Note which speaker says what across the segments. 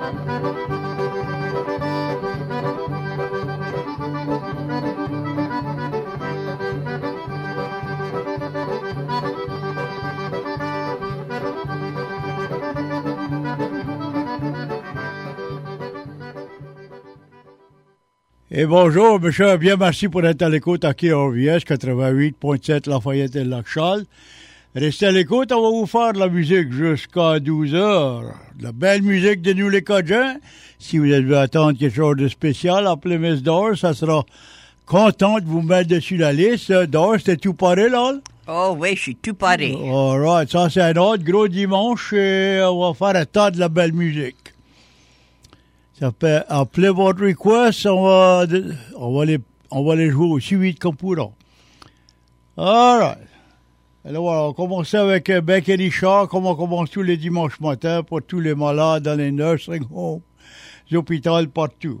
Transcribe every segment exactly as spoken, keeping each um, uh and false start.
Speaker 1: Et bonjour, monsieur, bien merci pour être à l'écoute à K R V S quatre-vingt-huit point sept Lafayette et Lac-Charles. Restez à l'écoute, on va vous faire de la musique jusqu'à douze heures. De la belle musique de nous les Cajuns. Si vous avez attendre quelque chose de spécial, appelez Miss Dor, ça sera content de vous mettre dessus la liste. Dor, c'était tout paré, là?
Speaker 2: Oh oui, je suis tout paré.
Speaker 1: All right, ça c'est un autre gros dimanche et on va faire un tas de la belle musique. Ça fait appeler votre request, on va, on va les, on va les jouer aussi vite qu'on pourra. All right. Alors voilà, on va commencer avec Beck et Richard, comme on commence tous les dimanches matins pour tous les malades dans les nursing homes, les hôpitaux partout.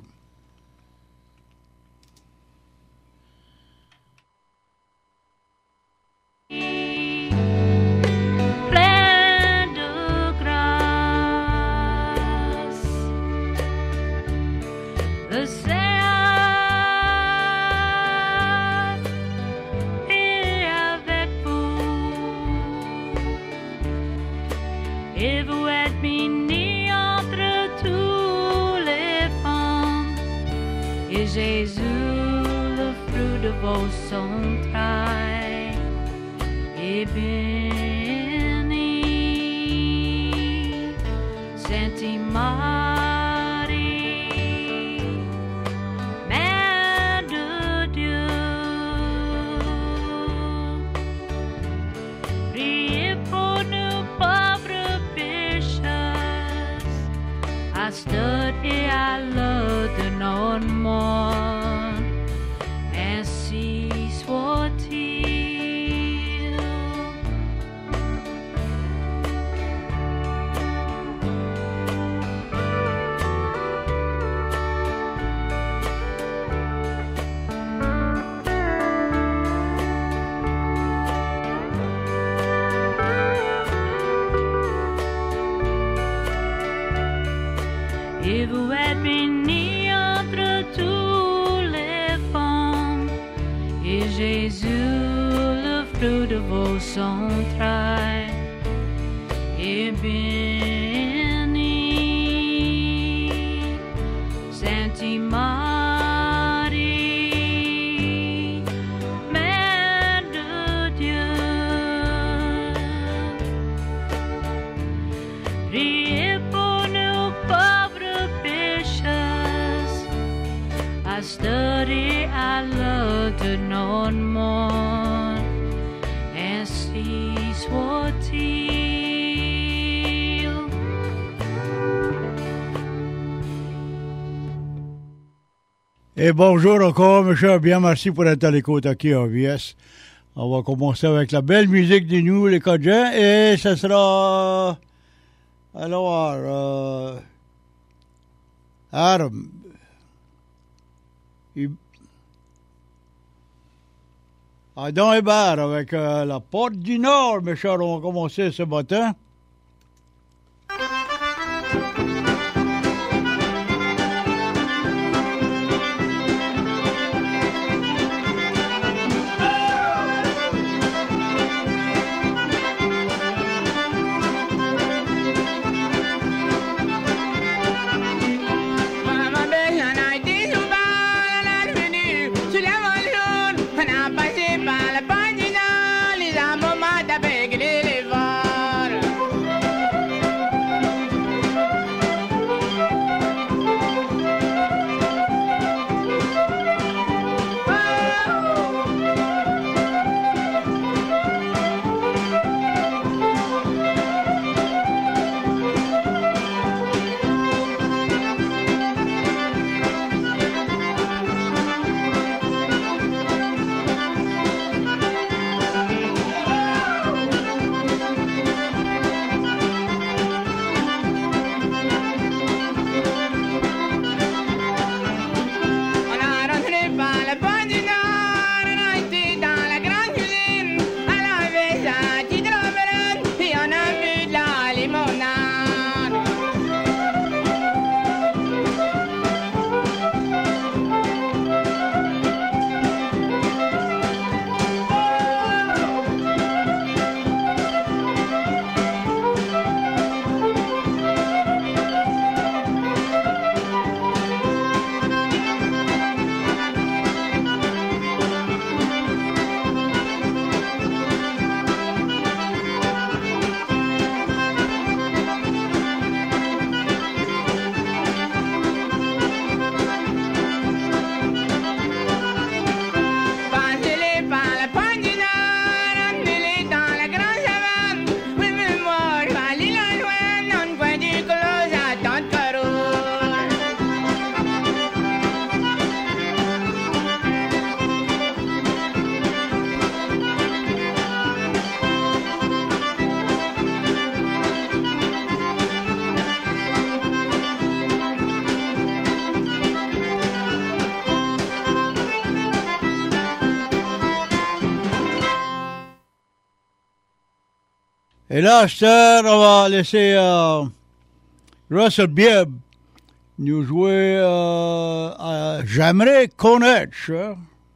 Speaker 3: Et vous êtes bénis entre tous les femmes, et Jésus, le fruit de vos entrailles, est béni. Sainte Marie, Mère de Dieu, priez pour nous pauvres pécheurs, à cette et à l'heure de notre mort, ainsi soit-il. Et vous êtes bénis entre tous les femmes, et Jésus, le fruit de vos entrailles, est béni. Sainte Marie, Mère de Dieu, priez pour nous pauvres pécheurs, à cette et à l'heure de notre mort, ainsi soit-il.
Speaker 1: Et bonjour encore, monsieur, bien merci pour être à l'écoute à K R V S. On va commencer avec la belle musique de nous, les Cajuns, et ça sera... Alors, euh... Adam... Il... Adam Hébert avec euh, la Porte du Nord, mes chers, on va commencer ce matin.
Speaker 4: Beg
Speaker 1: Et là, à cette heure, on va laisser euh, Russell Bibb nous jouer euh, à J'aimerais connaître. Hein?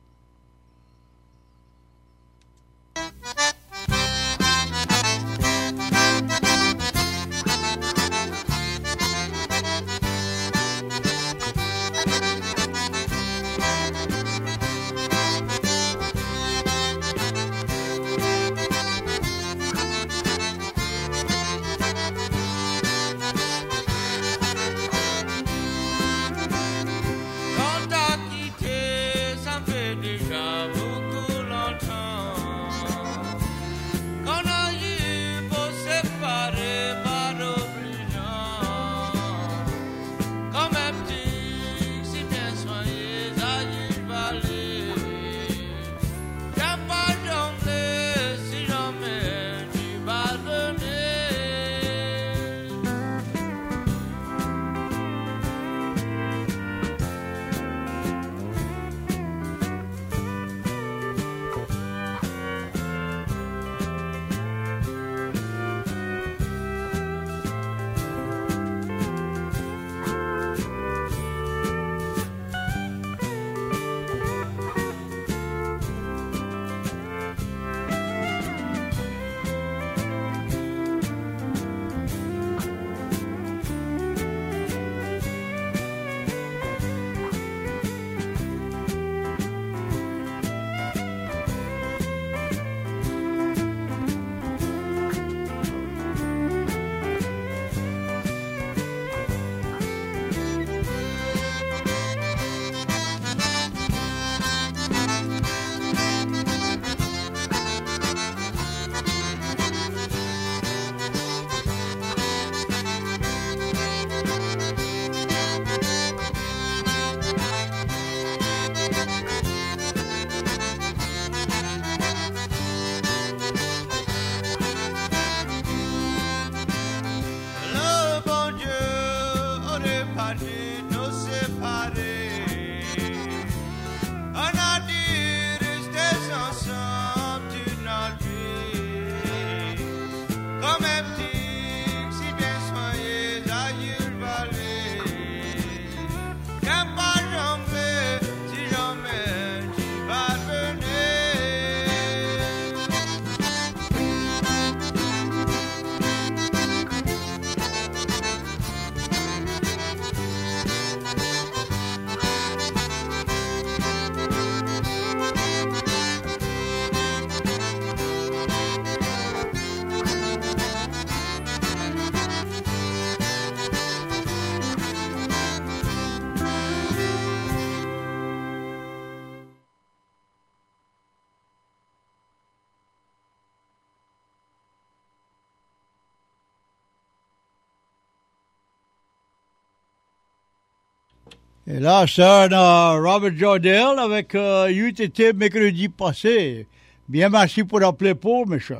Speaker 1: Et là, c'est un Robert Jordell avec euh, U T T mercredi passé. Bien merci pour appeler pour, Michel.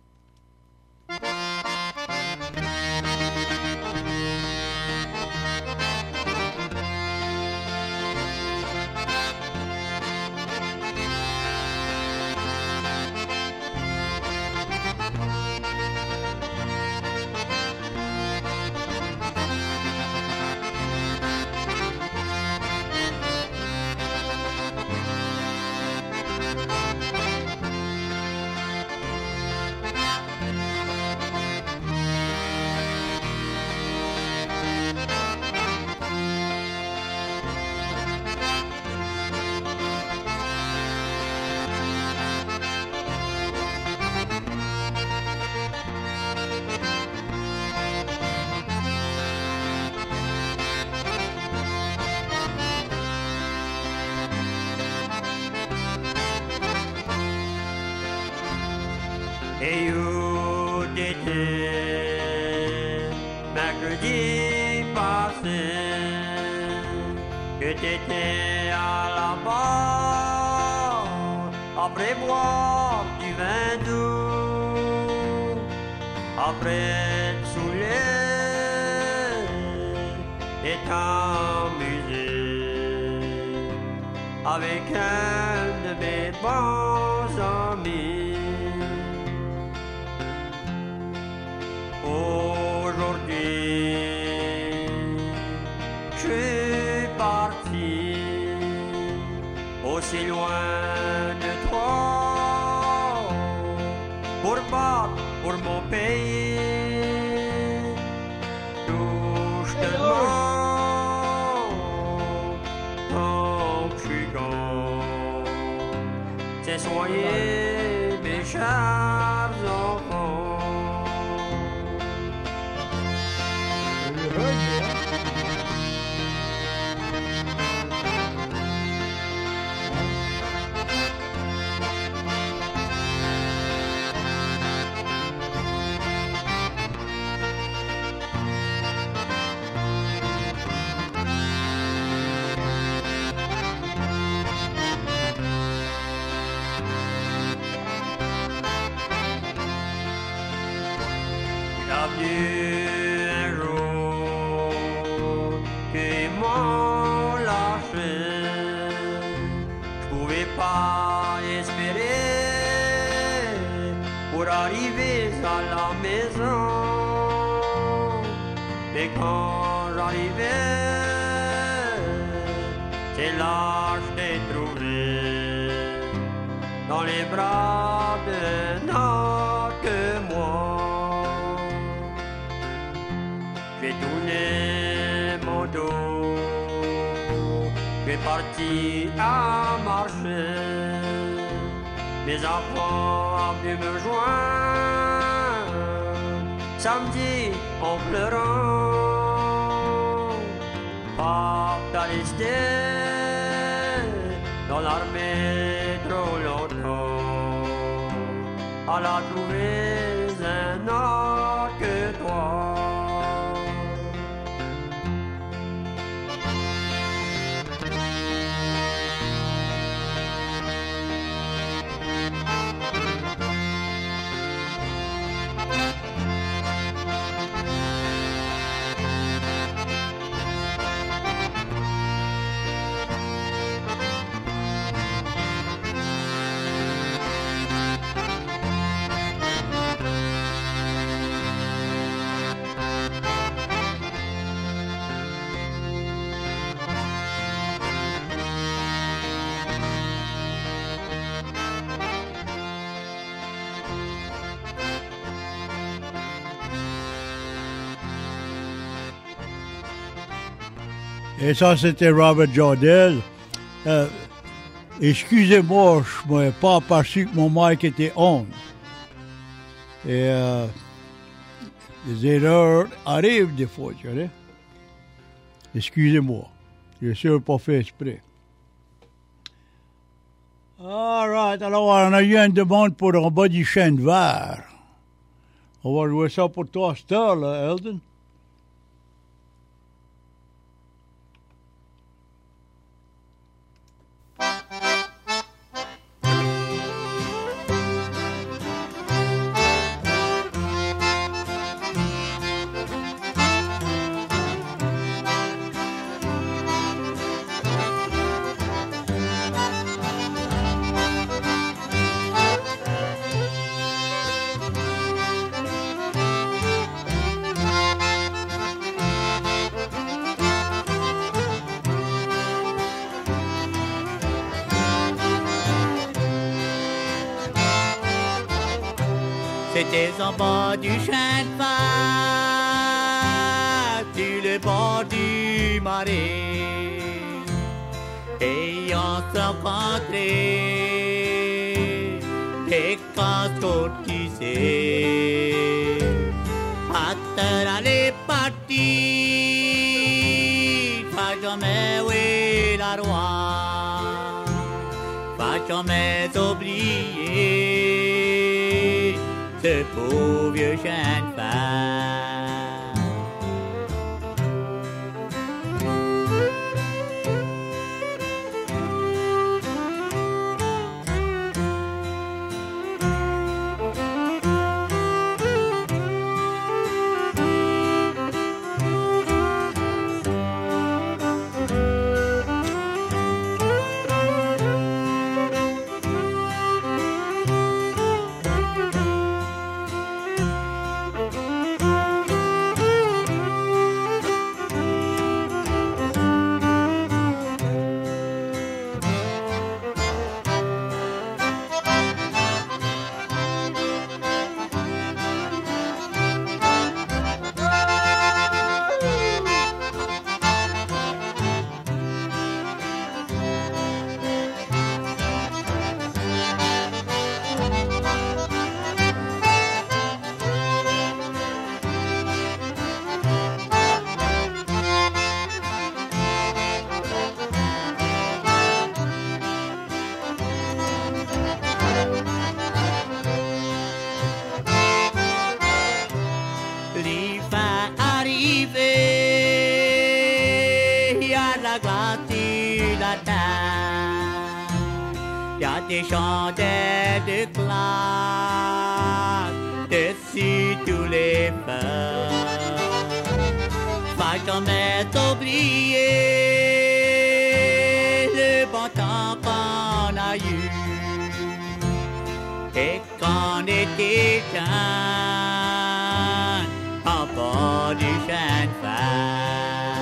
Speaker 4: Et où t'étais mercredi passé, que t'étais à la barre après boire du vin doux, après te saouler et t'amuser avec un de mes bons amis. si loin de toi pour battre pour mon pays. D'où je te demande, tant que je suis grand, c'est soyez mes chers enfants. Un jour qu'ils m'ont lâché, je pouvais pas espérer pour arriver à la maison. Mais quand j'arrivais, c'est là que je t'ai trouvé dans les bras d'un autre que moi. J'ai tourné mon dos, j'ai parti à marcher. Mes enfants ont venu me joindre samedi en pleurant. Papa t'as resté dans l'armée trop longtemps. Elle a trouvé un autre que toi.
Speaker 1: Et ça, c'était Robert Jordell. Euh, excusez-moi, je n'avais pas aperçu que mon mic était on. Et euh, les erreurs arrivent des fois, tu vois. Excusez-moi. Je suis sûr pas fait exprès. All right. Alors, on a eu une demande pour un bas du chêne vert. On va jouer ça pour toi, cette heure, là, Eldon.
Speaker 5: C'était en bas du chêne vert, sur le bord du marais, et on s'est rencontrés, et quand on disait, à terre allait partir, pas jamais oui la roi, pas jamais oublier ce beau vieux chêne vert. à la glace sur la terre. Y a des chandelles de glace dessus tous les feux. Pas jamais oublier le bon temps qu'on a eu. Et qu'on était jeunes en bord du chemin de fer.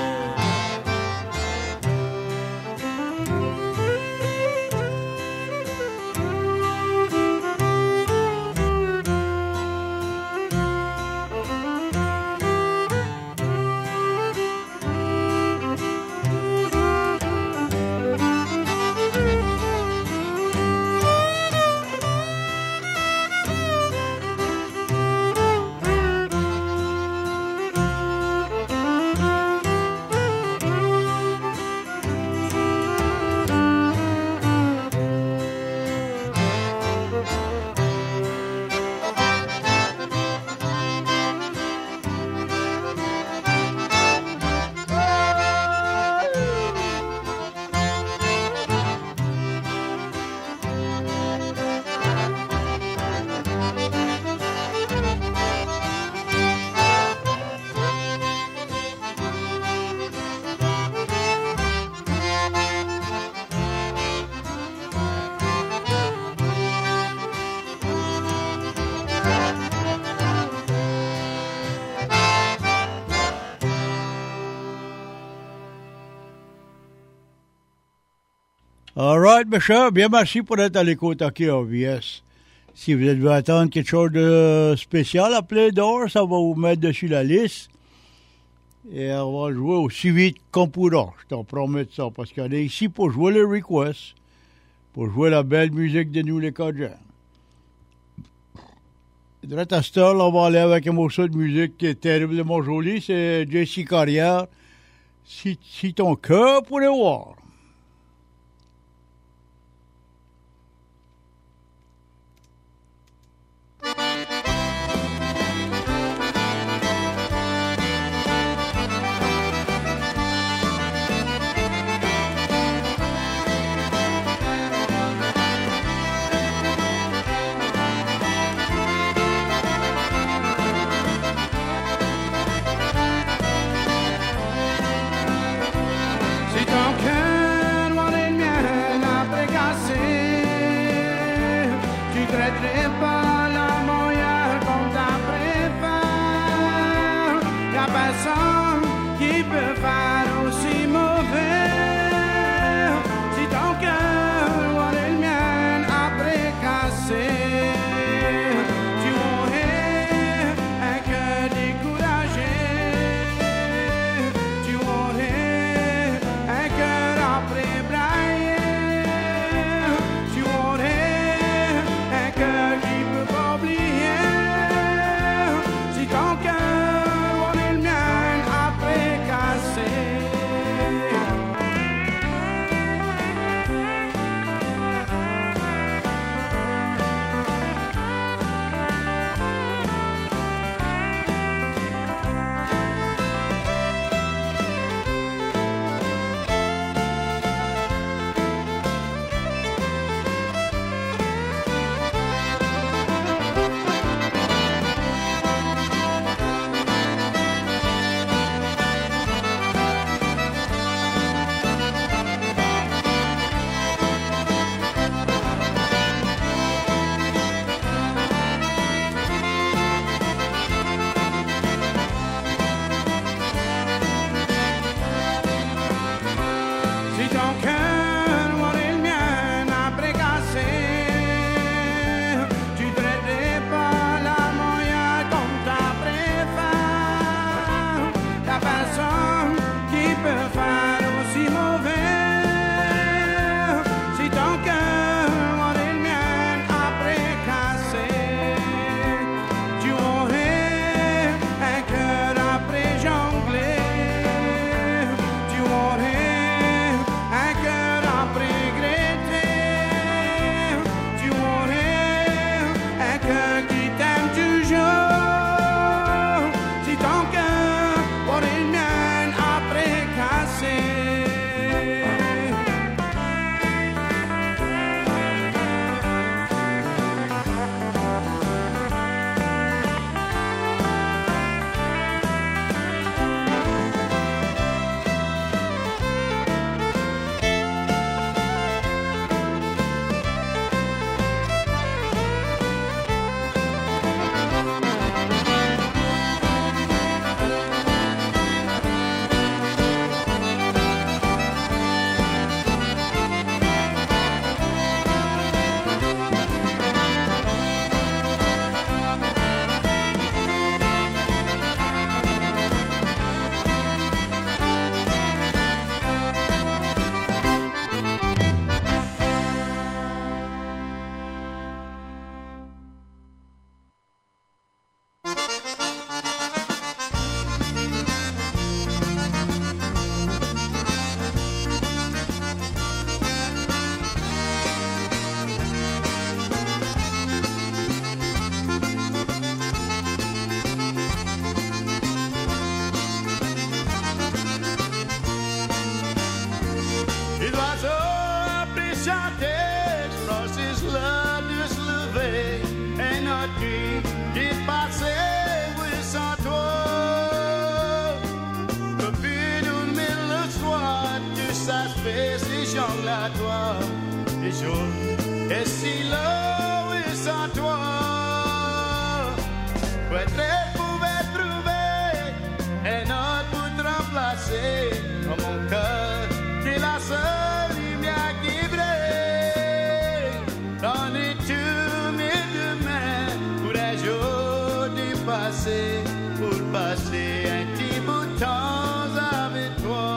Speaker 1: All right, mes chers, bien merci pour être à l'écoute à K R V S. Si vous devez attendre quelque chose de spécial, appelez d'or, ça va vous mettre dessus la liste. Et on va jouer aussi vite qu'on pourra, je t'en promets ça, parce qu'on est ici pour jouer les requests, pour jouer la belle musique de nous les Cajuns. De à cette heure, on va aller avec un morceau de musique qui est terriblement joli, c'est J C Carrière, si, si ton cœur pourrait voir.
Speaker 6: Si ton cœur
Speaker 5: chanter, je pense que c'est l'heure de se lever et notre vie dépasser, oui, sans toi. Depuis dormir le soir, tu sais, c'est j'en la toi, et je, et si l'eau, oui, sans toi, peut-être pouvait trouver un autre pour te remplacer dans mon cœur, t'es la seule lumière qui brille. Dans les tous mes demain, pour un jour du passé, pour passer un petit bout de temps avec toi.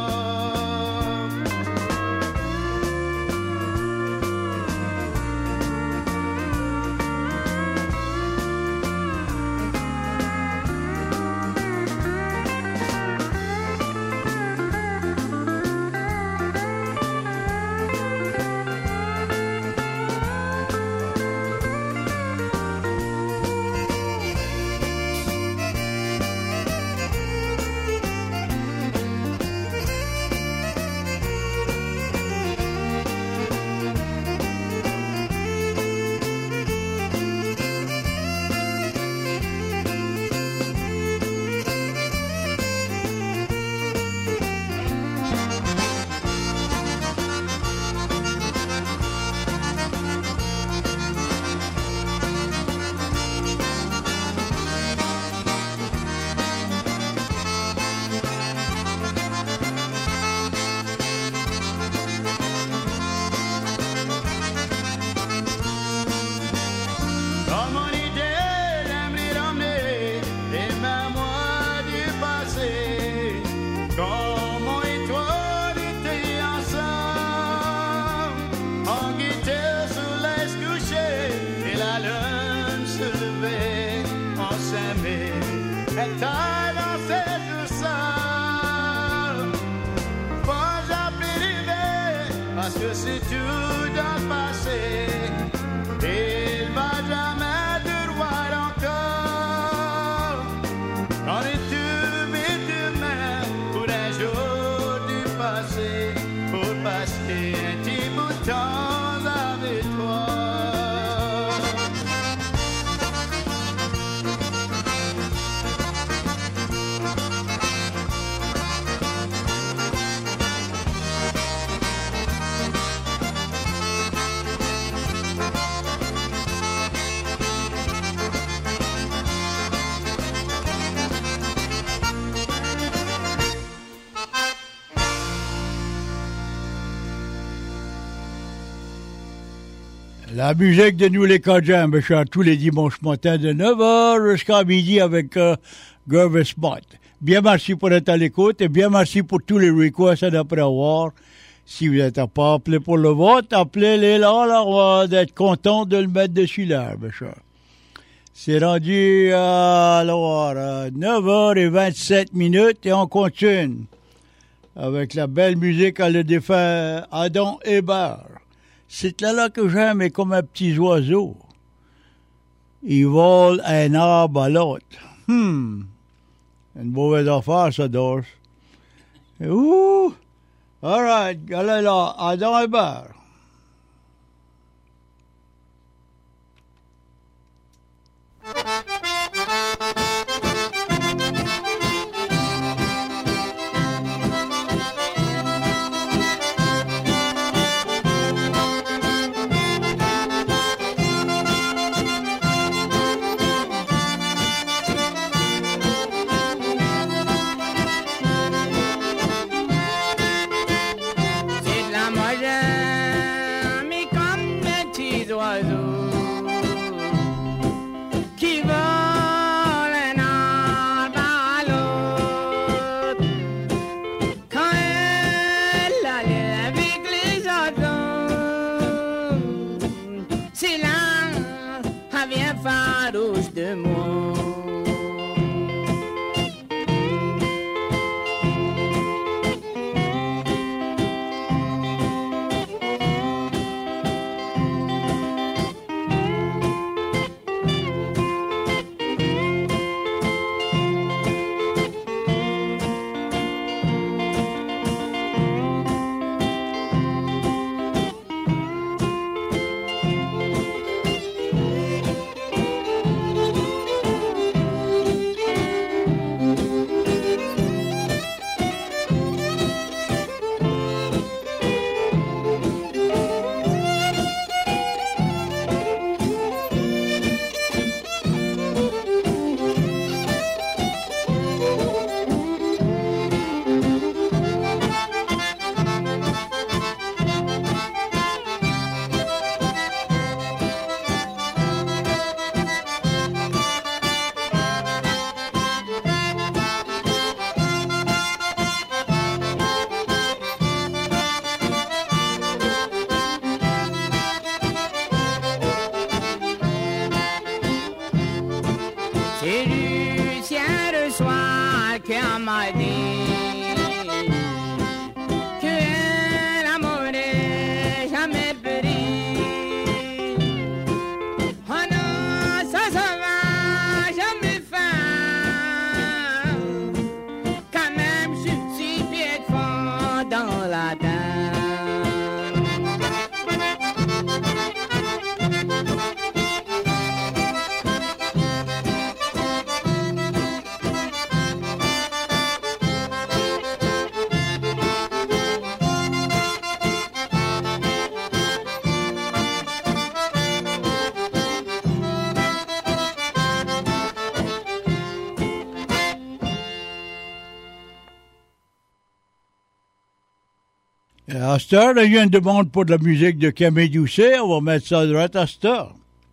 Speaker 5: Parce que c'est tout dans le passé, il va jamais te voir encore. On est tout vite demain pour un jour du passé, pour passer un petit bout de temps avec toi.
Speaker 1: La musique de nous les Cajuns, je chante tous les dimanches matins de neuf heures jusqu'à midi avec euh, Gervais Spot. Bien merci pour être à l'écoute et bien merci pour tous les requests d'après avoir. Si vous n'êtes pas appelé pour le vote, appelez-les là, alors on va être content de le mettre dessus là, monsieur. C'est rendu euh, alors, euh, neuf heures vingt-sept minutes et on continue avec la belle musique à le défunt Adam Hébert. C'est là-là que j'aime, est comme un petit oiseau. Il vole un arbre à l'autre. Hmm. Une mauvaise affaire, ça, Dors. Ouh! All right, allez là, Adam Hébert.
Speaker 6: C'est de la moyenne. dans la dame.
Speaker 1: Et à cette heure, il y a une demande pour de la musique de Camille Doucet. On va mettre ça droit à cette heure.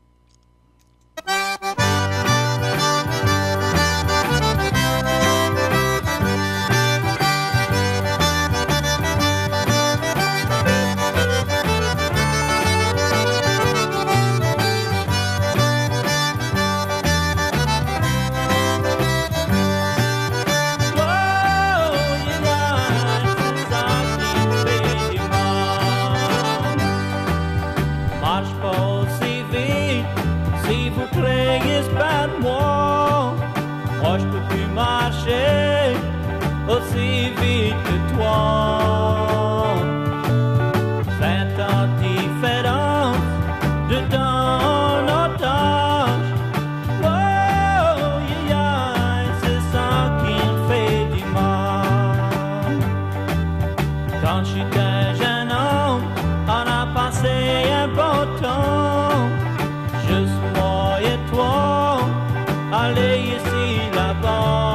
Speaker 7: Aussi vite que toi, vingt ans de différence de ton otage. Oh, yeah, yeah, c'est ça qui me fait du mal. Quand j'étais jeune homme, on a passé un bon temps, juste moi et toi, aller ici, là-bas.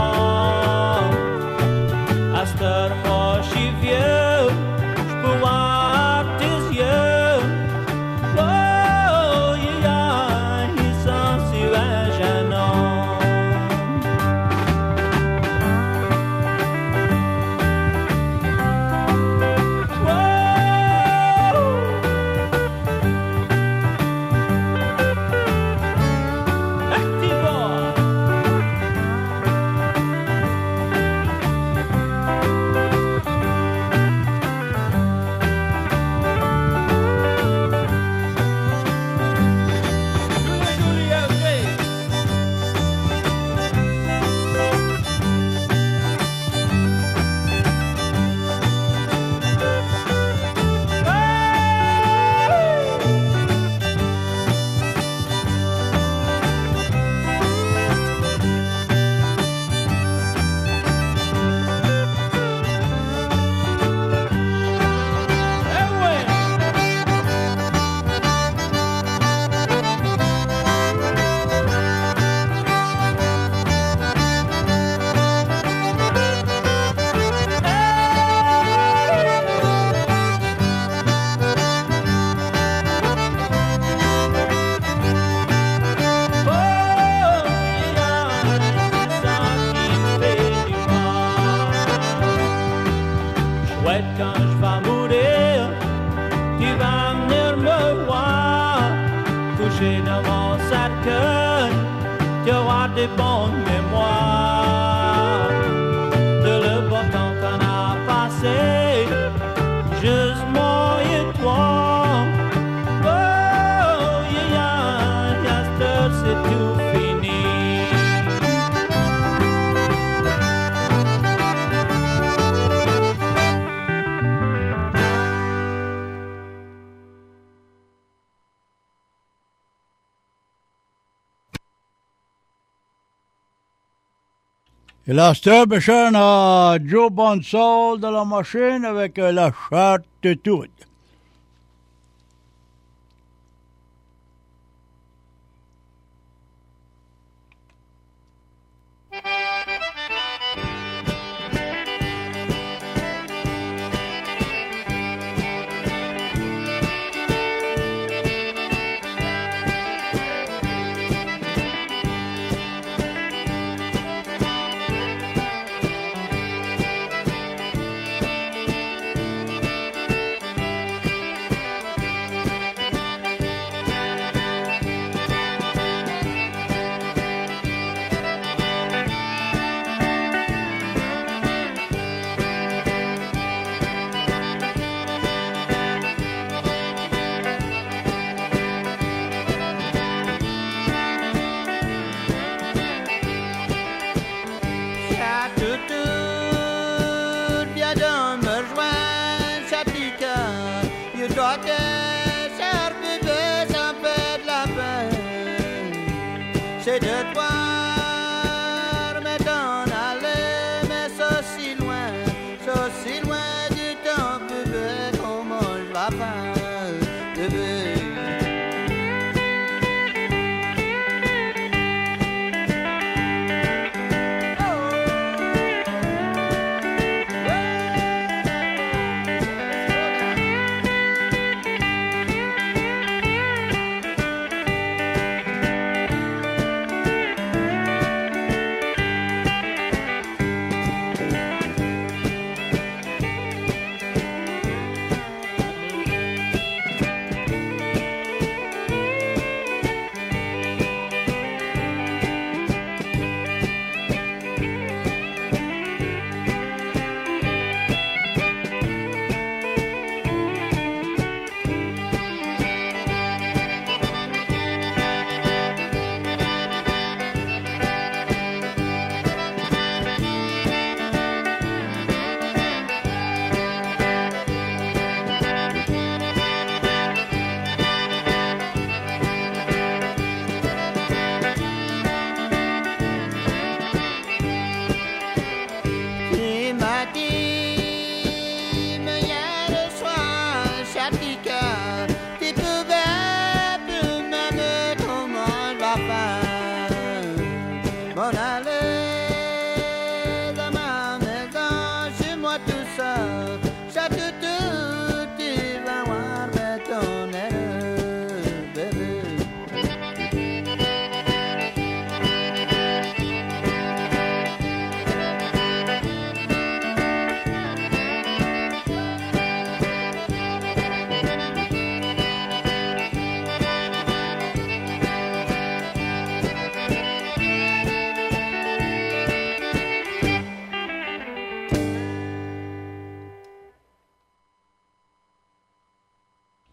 Speaker 7: Moi je suis vieux, je peux voir tes yeux. Oh, yeah, yeah, ils sont sur un jeune homme. Quand je vais mourir, tu vas venir me voir, couché dans mon cercueil, tu auras des bonnes mémoires de le bon temps qu'on a passé, juste moi et toi. Oh, yeah, yeah, yeah, cette heure, c'est tout fini.
Speaker 1: Et là, c'est un béchon à Joe Bonsall dans la machine avec euh, la charte de tout.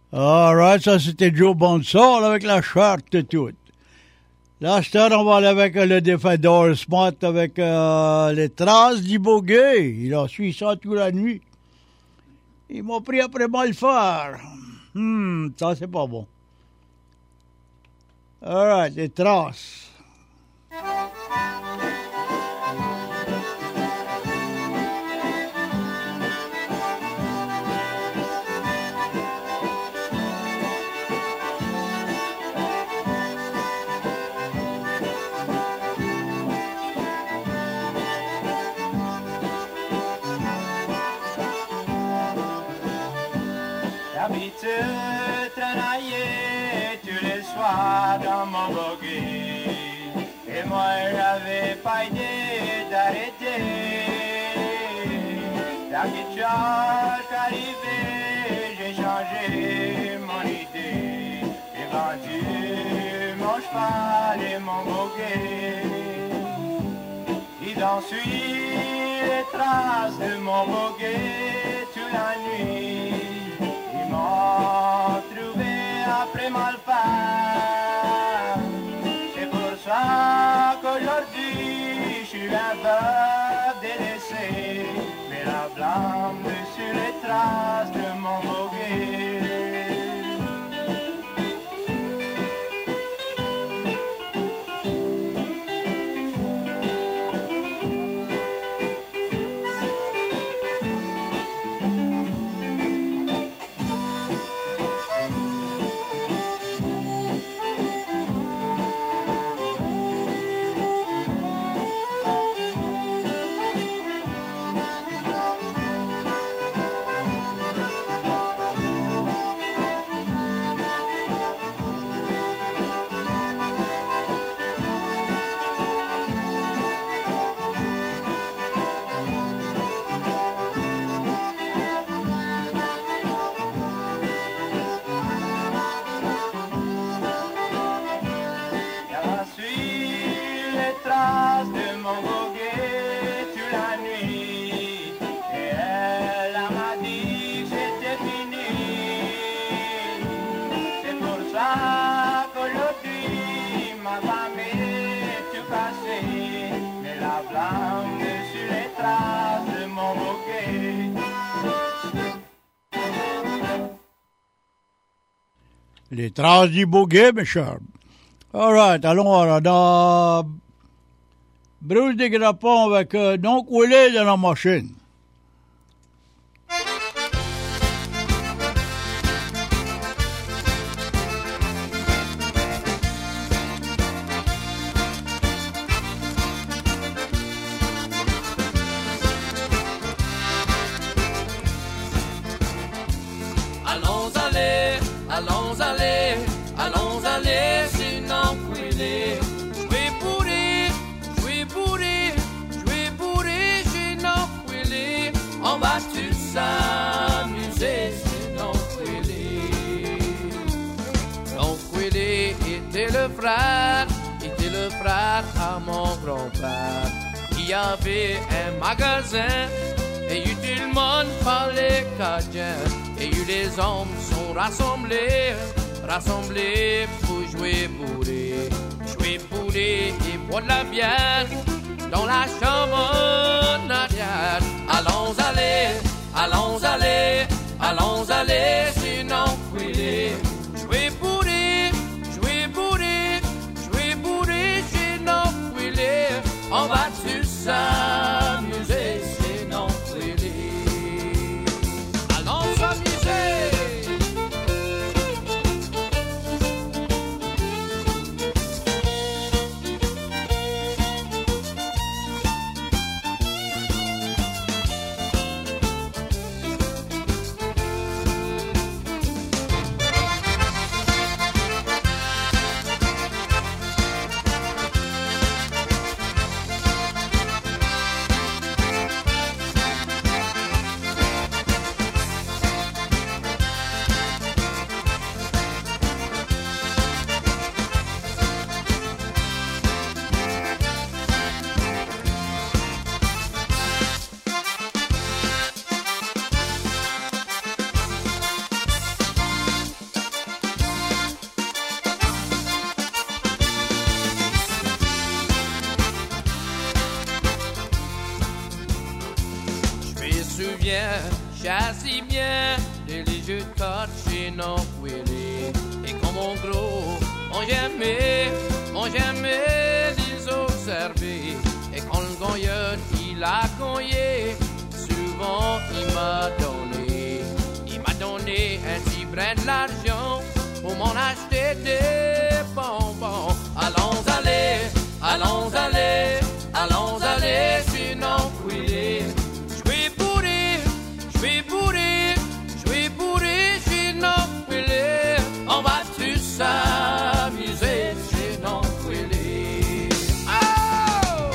Speaker 1: All right, ça c'était Joe Bonsall avec la charte toute. Là, cette heure, on va aller avec euh, le défunt Doris Mott avec euh, les traces du Boguet. Il a suivi ça toute la nuit. Il m'a pris après moi le faire. Hmm, ça c'est pas bon. All right, les traces.
Speaker 7: D'habitude, travailler tous les soirs dans mon buggy. Et moi, j'avais pas idée d'arrêter. Dès que tu es arrivé, j'ai changé mon idée. J'ai vendu mon cheval et mon buggy. Ils ont suivi les traces de mon buggy toute la nuit. M'ont trouvé après mal faire. C'est pour ça qu'aujourd'hui je suis un peu délaissé. Mais la blâme sur les traces de mon boguet.
Speaker 1: Les traces du Boguet, mes chers. All right, allons alors dans Bruce des Grappons avec euh, Donc Willie dans la machine.
Speaker 6: Allons aller, allons aller, allons aller, sinon Willie. Jouer bourré, jouer bourré, jouer bourré, sinon Willie. On va tous s'amuser, sinon Willie. Donc Willie était le frère, était le frère à mon grand-père. Il y avait un magasin, et eu tout le monde parlait cadien. Et eu les hommes sont rassemblés, rassemblés pour jouer bourré, jouer bourré et boire de la bière dans la chambre en arrière. Allons aller, allons aller, allons aller, sinon Willie. Jouer bourré, jouer bourré, jouer bourré, sinon Willie. On va tous s'amuser, sinon Willie. Allons s'amuser. si bien les jeux de cartes chez Nanquili. Et comme mon gros, on jamais, on jamais les observer. Et quand le gagneur il a gagné, souvent il m'a donné, il m'a donné un petit brin de l'argent pour m'en acheter des bonbons. Allons aller, allons aller, allons aller chez Nanquili. Je vais bourrer, je vais bourrer, je vais bourrer chez Nanquili. On va tous s'amuser chez Nanquili. Oh!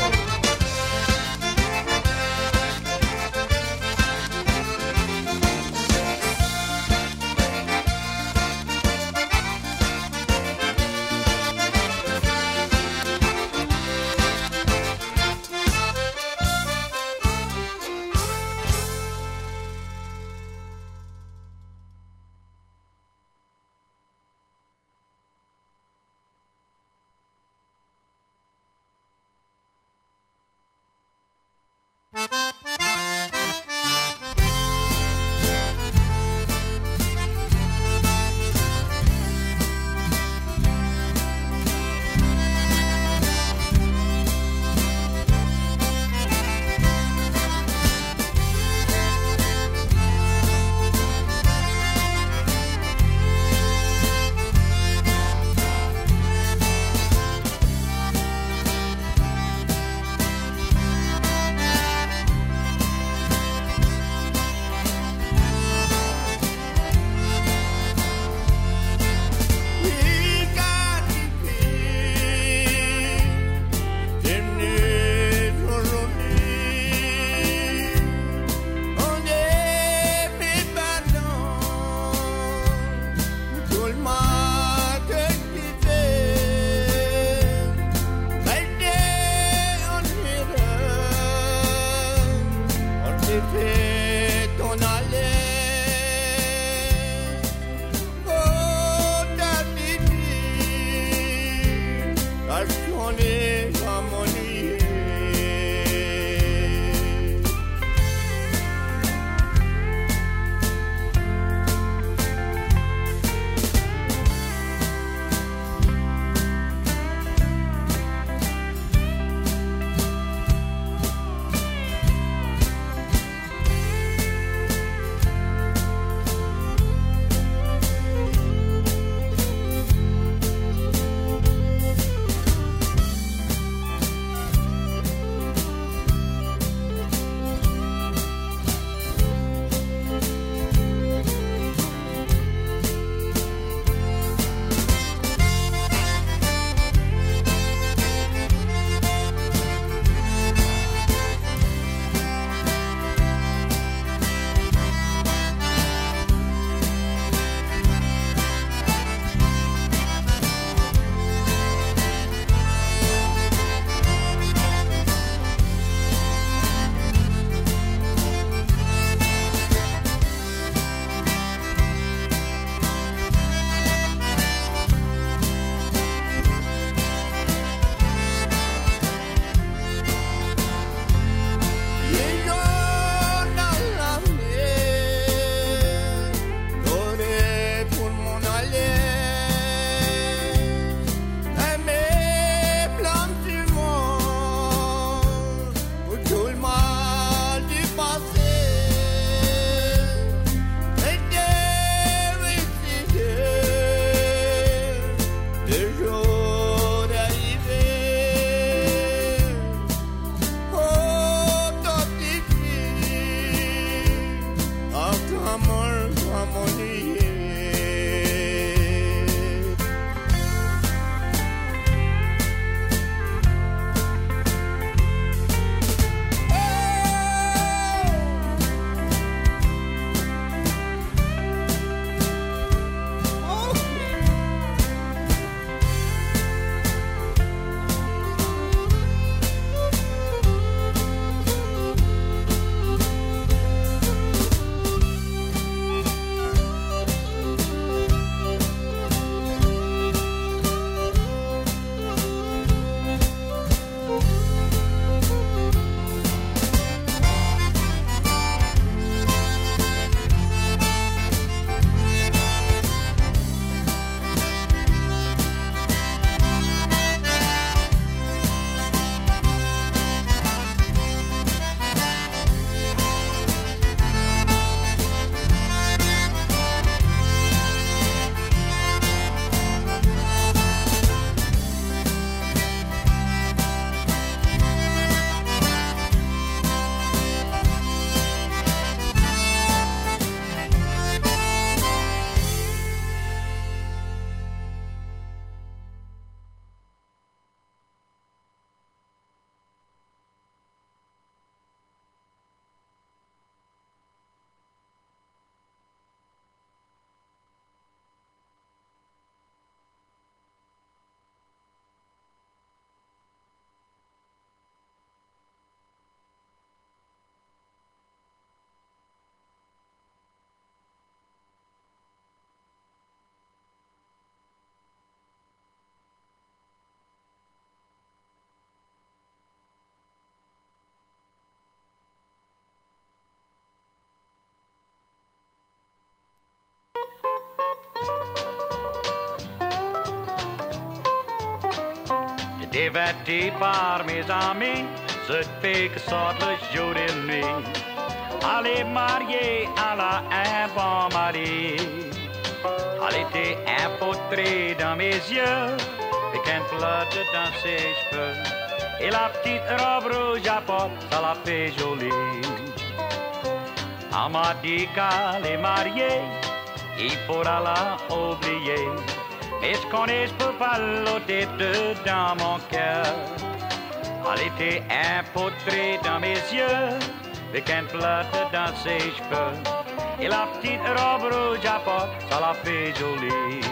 Speaker 8: Diverti par mes amis, ce fait que sorte le jour de nuit. Aller marier à la un bon mari. Elle était empotrée dans mes yeux, et qu'un flotte dans ses cheveux. Et la petite robe rouge à porte, ça la fait jolie. On m'a dit qu'elle est mariée, il faudra la oublier. Mais ce qu'on est, je peux pas l'ôter de dans mon cœur. Elle était empotrée dans mes yeux, avec un flotte dans ses cheveux. Et la petite robe rouge à porte, ça la fait jolie.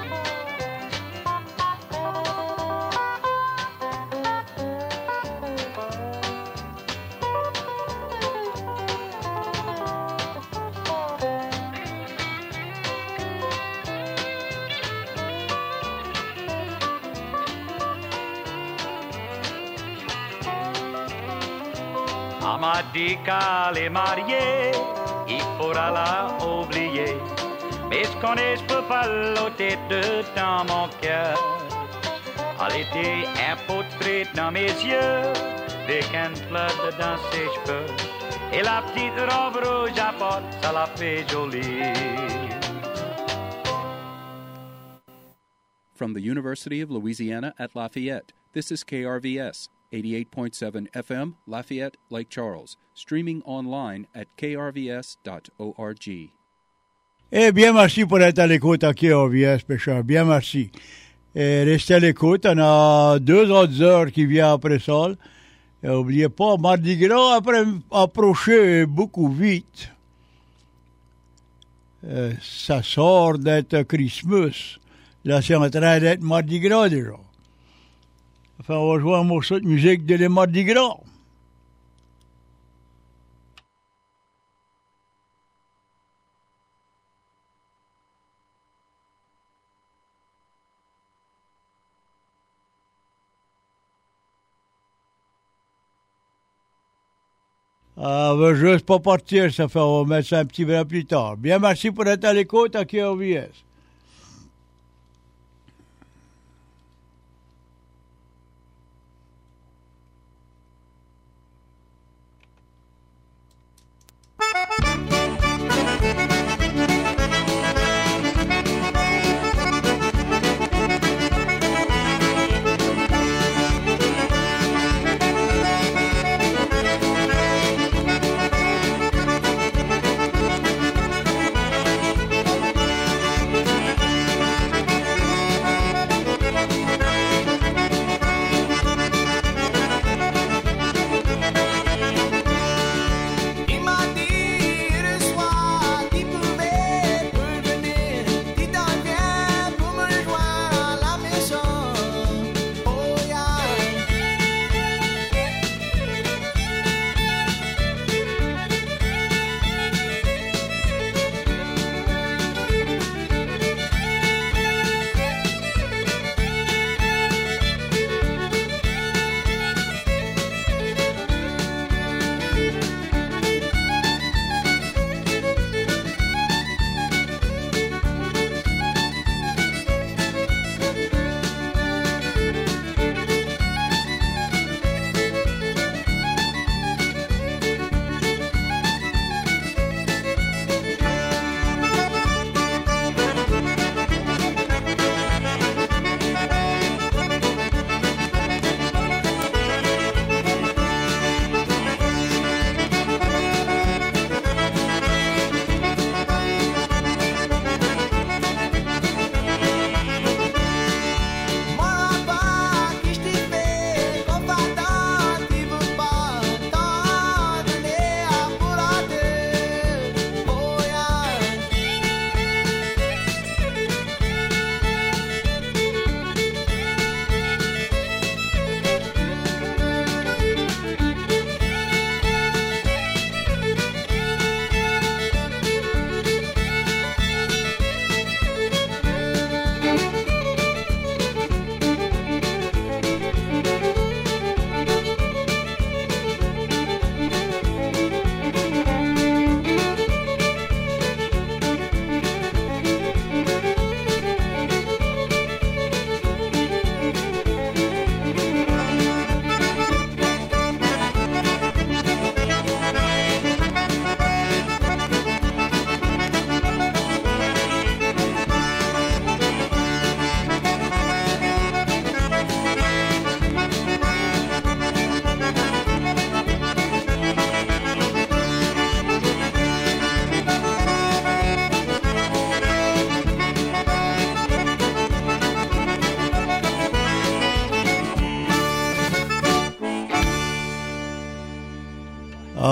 Speaker 8: On m'a dit qu'elle est mariée, il faudra la oublier. Mais ce qu'on est, je peux pas l'ôter de dans mon cœur. Elle était empotrée dans mes yeux, avec un flotte dans ses cheveux. Et la petite robe rouge à porte, ça la fait jolie.
Speaker 9: From the University of Louisiana at Lafayette, this is K R V S, eighty-eight point seven F M, Lafayette, Lake Charles, streaming online at k r v s dot org.
Speaker 1: Eh bien, merci pour être à l'écoute à K R V S, Pécheur. Bien, merci. Et restez à l'écoute. On a deux autres heures qui viennent après ça. Et n'oubliez pas, Mardi Gras après approcher beaucoup vite. Euh, ça sort d'être Christmas. Là, c'est en train d'être Mardi Gras déjà. Enfin, on va jouer un morceau de musique de les Mardi Gras. Ah, on va juste pas partir, ça fait, on va mettre ça un petit peu plus tard. Bien, merci pour être à l'écoute à K R V S.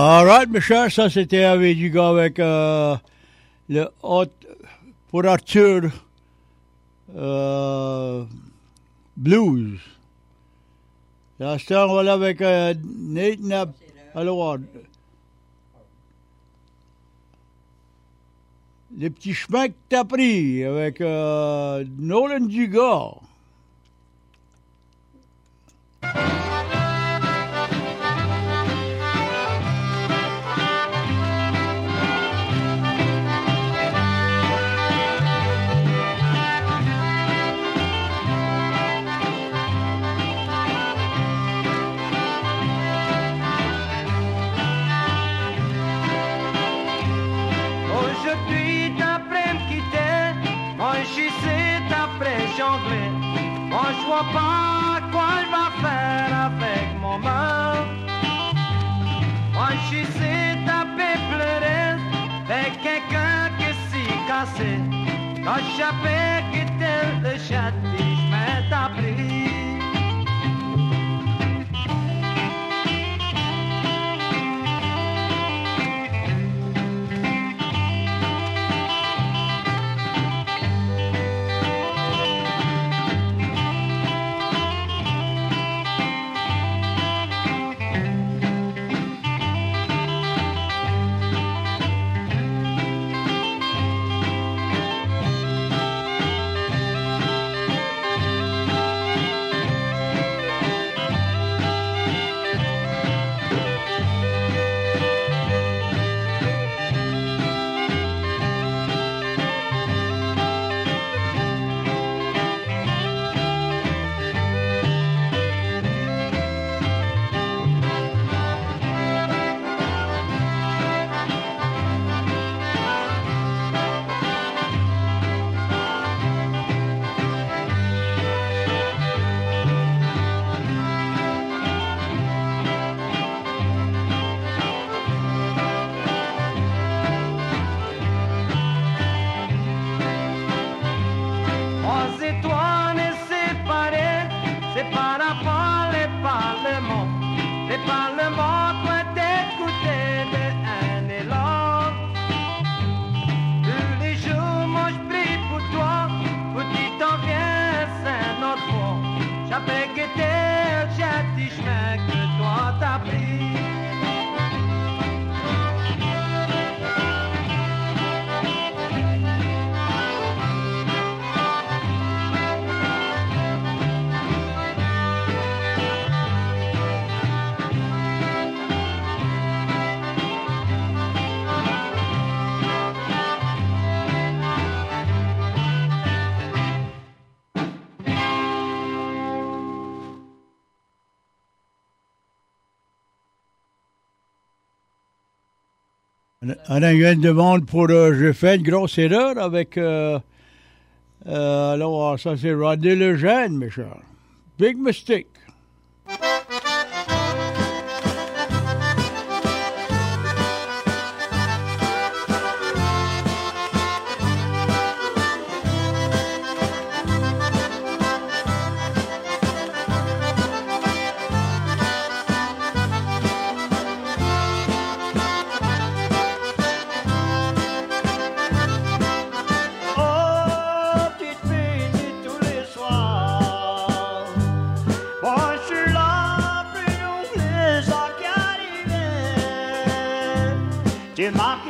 Speaker 1: All right, Michel, ça c'était avec du gars avec euh, le hot pour Arthur euh, Blues. L'instant, on va aller avec euh, Nate Knapp. Alors, les petits chemins que t'as pris avec euh, Nolan Dugas.
Speaker 10: Je vois pas quoi il va faire avec mon mort. Moi je sais taper pleurer avec quelqu'un qui s'est cassé. Quand j'avais quitté le château, je m'ai appris.
Speaker 1: On a eu une demande pour euh, je fais une grosse erreur avec euh, euh, alors ça c'est Rodney Lejeune, mes chers. Big mistake.
Speaker 7: Tu m'as